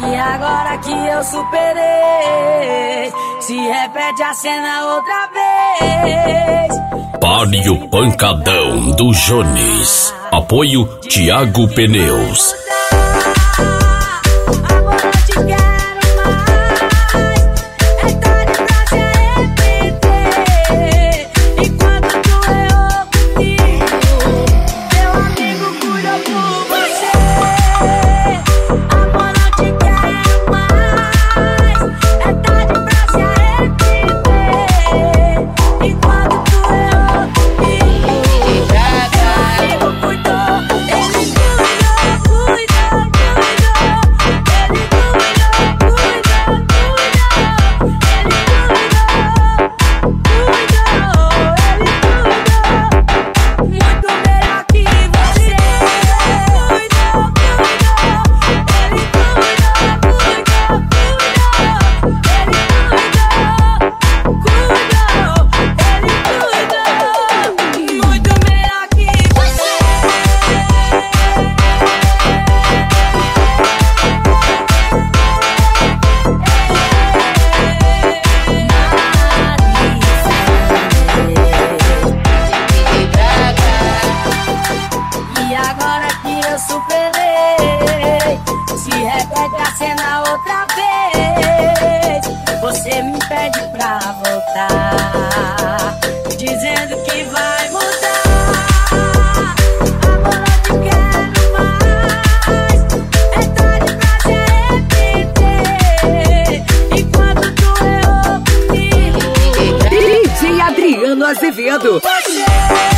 E agora que eu superei, se repete a cena outra vez. Pare o pancadão do Jones. Apoio Thiago Pneus. Superei, se repete a cena outra vez. Você me pede pra voltar, dizendo que vai mudar. Agora eu te quero mais, é tarde pra se arrepender. Enquanto tu errou comigo, DJ Adriano Azevedo. você